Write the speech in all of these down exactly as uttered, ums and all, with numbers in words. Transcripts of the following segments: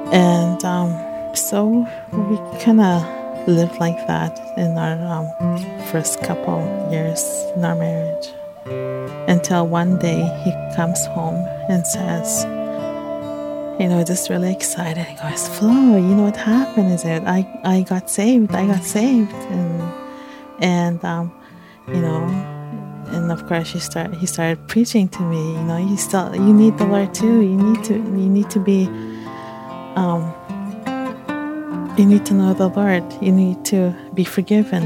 And um, so we kind of lived like that in our um, first couple years in our marriage. Until one day he comes home and says, you know, just really excited. He goes, Flo, you know what happened is it? I, I got saved. I got saved. And, and um, you know, and of course he, start, he started preaching to me, you know, you still, you need the Lord too. You need to, you need to be, um, you need to know the Lord. You need to be forgiven.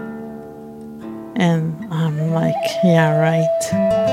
And I'm like, yeah, right.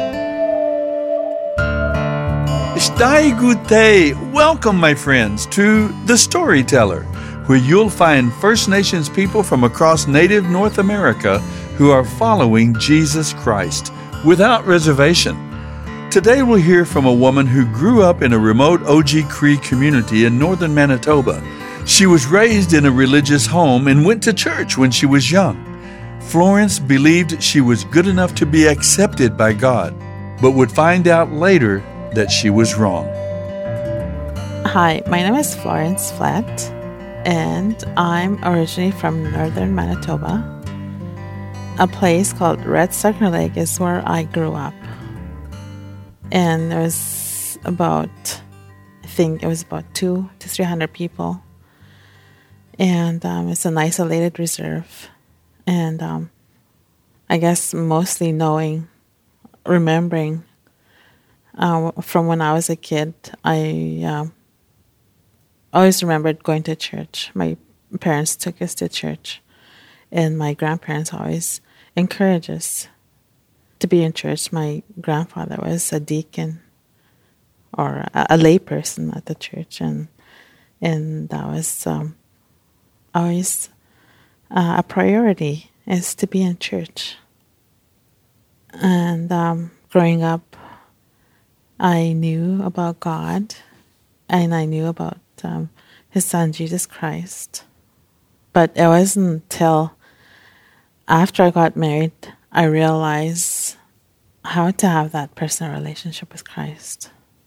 Stai Gute. Welcome, my friends, to The Storyteller, where you'll find First Nations people from across native North America who are following Jesus Christ without reservation. Today we'll hear from a woman who grew up in a remote Oji Cree community in northern Manitoba. She was raised in a religious home and went to church when she was young. Florence believed she was good enough to be accepted by God, but would find out later that she was wrong. Hi, my name is Florence Flatt, and I'm originally from northern Manitoba. A place called Red Sucker Lake is where I grew up. And there was about, I think it was about two to three hundred people. And um, it's an isolated reserve. And um, I guess mostly knowing, remembering, Uh, from when I was a kid, I uh, always remembered going to church. My parents took us to church, and my grandparents always encouraged us to be in church. My grandfather was a deacon or a, a lay person at the church, and and that was um, always uh, a priority, is to be in church. And um, growing up, I knew about God, and I knew about um, His Son, Jesus Christ. But it wasn't until after I got married, I realized how to have that personal relationship with Christ.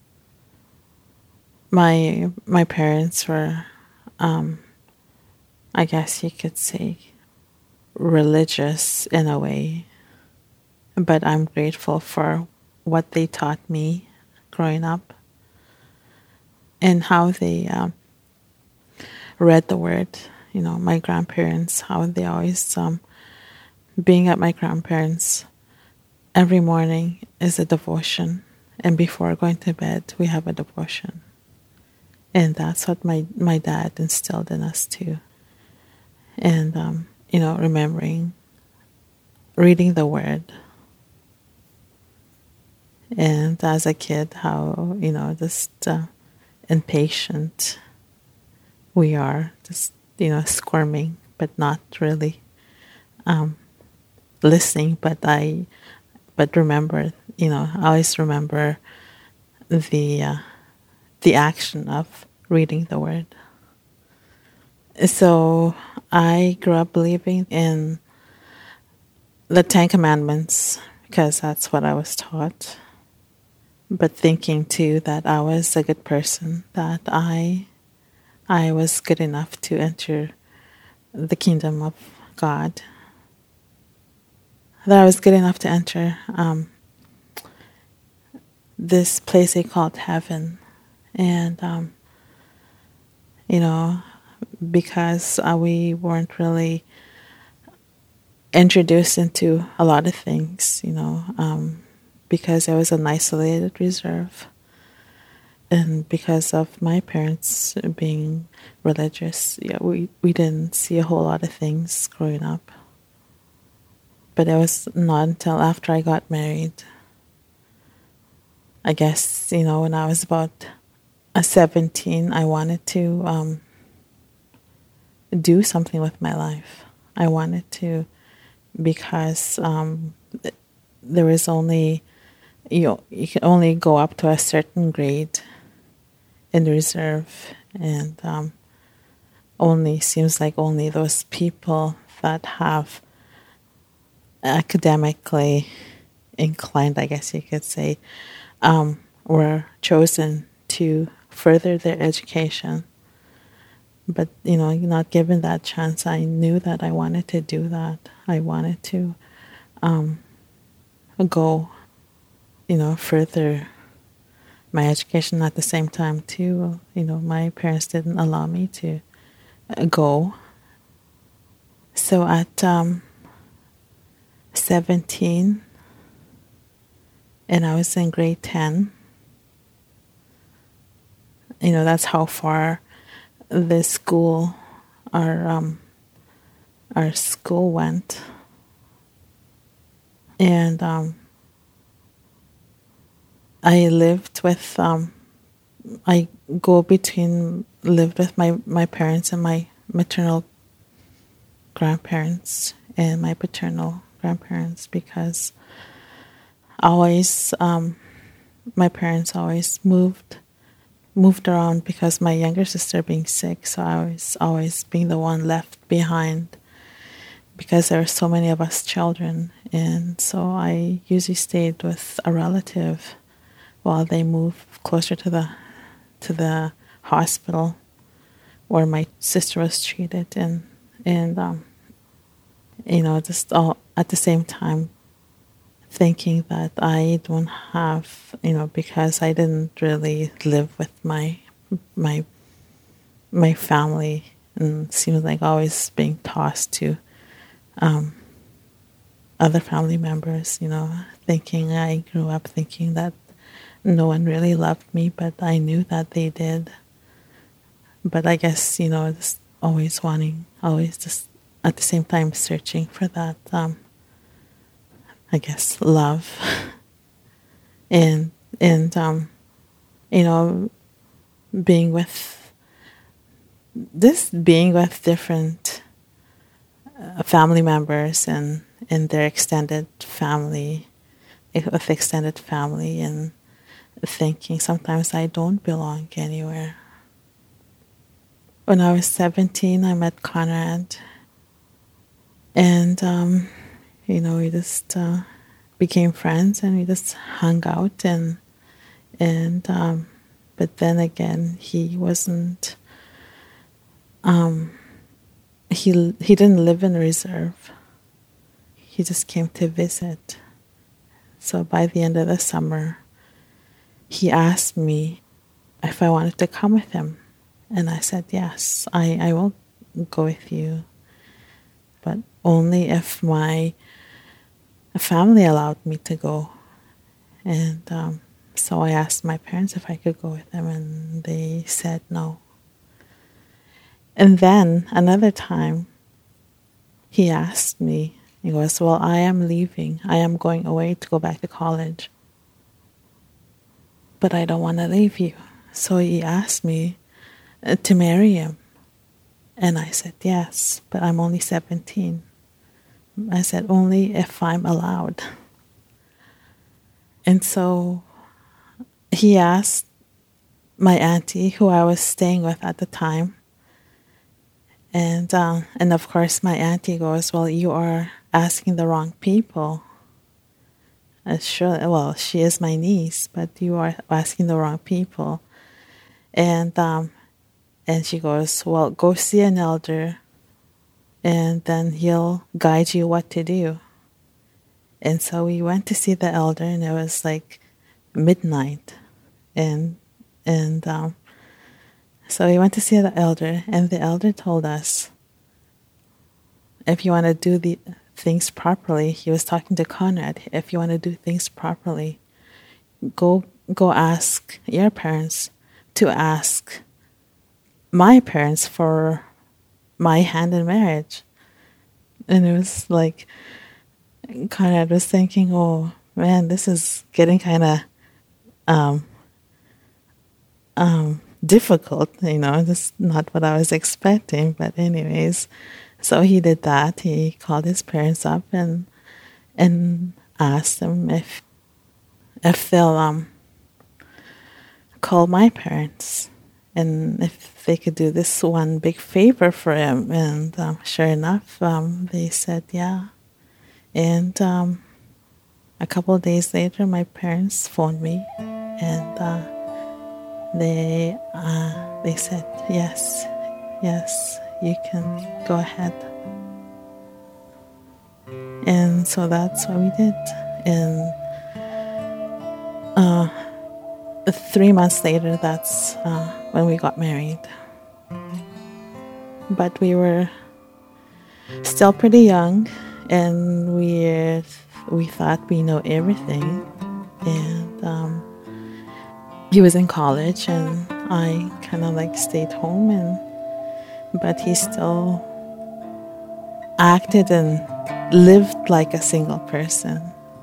My my parents were, um, I guess you could say, religious in a way. But I'm grateful for what they taught me growing up, and how they um, read the Word. You know, my grandparents, how they always, um, being at my grandparents, every morning is a devotion. And before going to bed, we have a devotion. And that's what my, my dad instilled in us too. And, um, you know, remembering reading the Word. And as a kid, how, you know, just uh, impatient we are, just, you know, squirming, but not really um, listening. But I, but remember, you know, I always remember the uh, the action of reading the Word. So I grew up believing in the Ten Commandments because that's what I was taught. But thinking too that I was a good person, that I I was good enough to enter the kingdom of God, that I was good enough to enter um, this place they called heaven. And, um, you know, because uh, we weren't really introduced into a lot of things, you know, um, because it was an isolated reserve, and because of my parents being religious, yeah, we, we didn't see a whole lot of things growing up. But it was not until after I got married, I guess, you know, when I was about uh, seventeen, I wanted to um, do something with my life. I wanted to, because um, there was only, you know, you can only go up to a certain grade in the reserve, and um, only seems like only those people that have academically inclined, I guess you could say, um, were chosen to further their education. But, you know, not given that chance, I knew that I wanted to do that. I wanted to um, go, you know, further my education at the same time, too. You know, my parents didn't allow me to uh, go. So at um, seventeen, and I was in grade ten, you know, that's how far the school, our um, our school went. And um, I lived with, um, I go between, lived with my, my parents and my maternal grandparents and my paternal grandparents, because always, um, my parents always moved moved around because my younger sister being sick, so I was always being the one left behind because there were so many of us children. And so I usually stayed with a relative while they moved closer to the to the hospital where my sister was treated, and and um, you know, just all at the same time thinking that I don't have, you know, because I didn't really live with my my my family, and it seems like always being tossed to um, other family members, you know, thinking I grew up thinking that no one really loved me, but I knew that they did. But I guess, you know, just always wanting, always just at the same time searching for that, um, I guess, love. and, and um, you know, being with, this being with different uh, family members and, and their extended family, with extended family, and thinking sometimes I don't belong anywhere. When I was seventeen, I met Conrad, and um, you know, we just uh, became friends, and we just hung out, and and um, but then again, he wasn't. Um, he he didn't live in reserve. He just came to visit. So by the end of the summer, he asked me if I wanted to come with him. And I said, yes, I, I will go with you, but only if my family allowed me to go. And um, so I asked my parents if I could go with them, and they said no. And then another time, he asked me, he goes, well, I am leaving. I am going away to go back to college, but I don't want to leave you. So he asked me to marry him. And I said, yes, but I'm only seventeen. I said, only if I'm allowed. And so he asked my auntie, who I was staying with at the time. And, um, and of course, my auntie goes, well, you are asking the wrong people. Uh, sure, well, she is my niece, but you are asking the wrong people. And um, and she goes, well, go see an elder, and then he'll guide you what to do. And so we went to see the elder, and it was like midnight. And and um, so we went to see the elder, and the elder told us, if you want to do the things properly, he was talking to Conrad, if you want to do things properly, go go ask your parents to ask my parents for my hand in marriage. And it was like, Conrad was thinking, oh man, this is getting kind of um, um, difficult, you know, this is not what I was expecting. But anyways, so he did that. He called his parents up and and asked them if if they'll um, call my parents, and if they could do this one big favor for him. And um, sure enough, um, they said yeah. And um, a couple of days later, my parents phoned me, and uh, they uh, they said yes, yes, you can go ahead. And so that's what we did. And uh, three months later, that's uh, when we got married. But we were still pretty young, and we we thought we know everything. And um, he was in college, and I kind of like stayed home, and but he still acted and lived like a single person.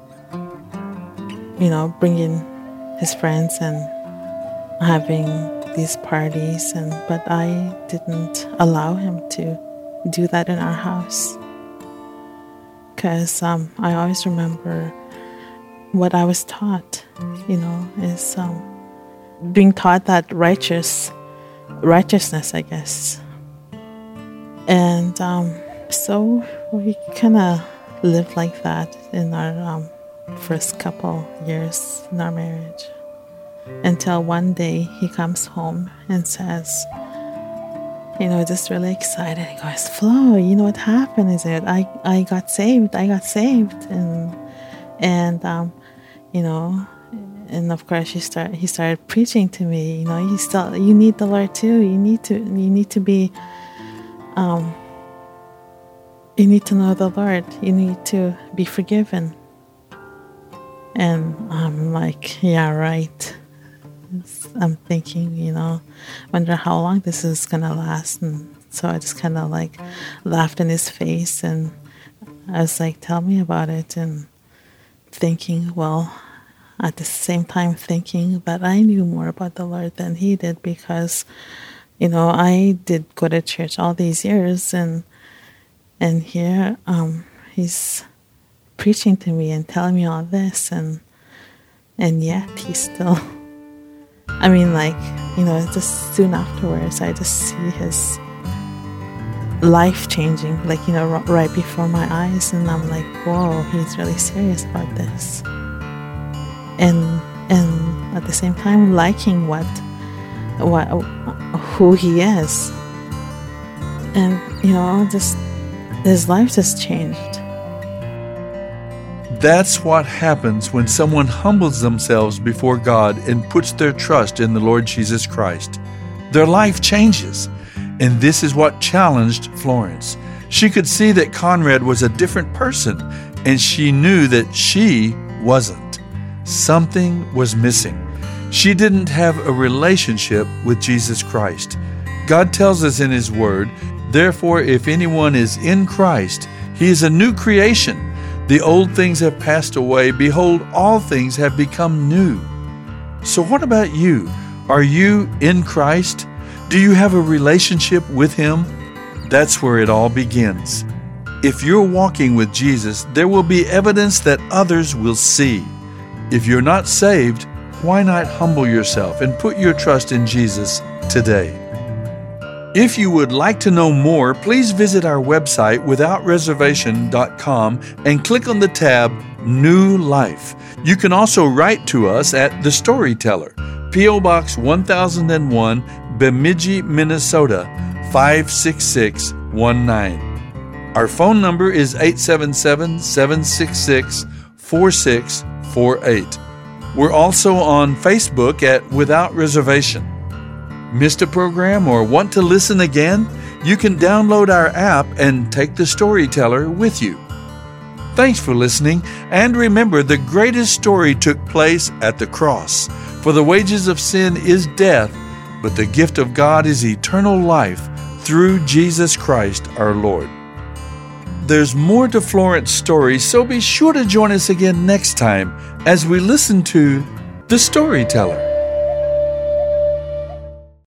You know, bringing his friends and having these parties, and but I didn't allow him to do that in our house, because um, I always remember what I was taught. You know, is um, being taught that righteous righteousness, I guess, and um, so we kind of lived like that in our um, first couple years in our marriage, until one day he comes home and says, you know, just really excited. He goes, Flo, you know what happened? Is it I, I got saved. I got saved. And, and um, you know, and of course he, start, he started preaching to me, you know, you still, you need the Lord too. You need to, you need to be, um, you need to know the Lord. You need to be forgiven. And I'm like, yeah, right. I'm thinking, you know, wonder how long this is going to last. And so I just kind of like laughed in his face, and I was like, tell me about it. And thinking, well, at the same time thinking that I knew more about the Lord than he did, because, you know, I did go to church all these years, and and here um, he's preaching to me and telling me all this, and and yet he's still, I mean, like, you know, just soon afterwards, I just see his life changing, like, you know, r- right before my eyes, and I'm like, whoa, he's really serious about this. And and at the same time, liking what, what, who he is, and you know, just his life just changed. That's what happens when someone humbles themselves before God and puts their trust in the Lord Jesus Christ. Their life changes. And this is what challenged Florence. She could see that Conrad was a different person, and she knew that she wasn't. Something was missing. She didn't have a relationship with Jesus Christ. God tells us in His Word, therefore, if anyone is in Christ, he is a new creation. The old things have passed away. Behold, all things have become new. So what about you? Are you in Christ? Do you have a relationship with Him? That's where it all begins. If you're walking with Jesus, there will be evidence that others will see. If you're not saved, why not humble yourself and put your trust in Jesus today? If you would like to know more, please visit our website without reservation dot com and click on the tab New Life. You can also write to us at The Storyteller, P O Box one thousand one, Bemidji, Minnesota five six six one nine. Our phone number is eight seven seven, seven six six, four six four eight. We're also on Facebook at Without Reservation. Missed a program or want to listen again? You can download our app and take The Storyteller with you. Thanks for listening, and remember, the greatest story took place at the cross. For the wages of sin is death, but the gift of God is eternal life through Jesus Christ our Lord. There's more to Florence's story, so be sure to join us again next time as we listen to The Storyteller.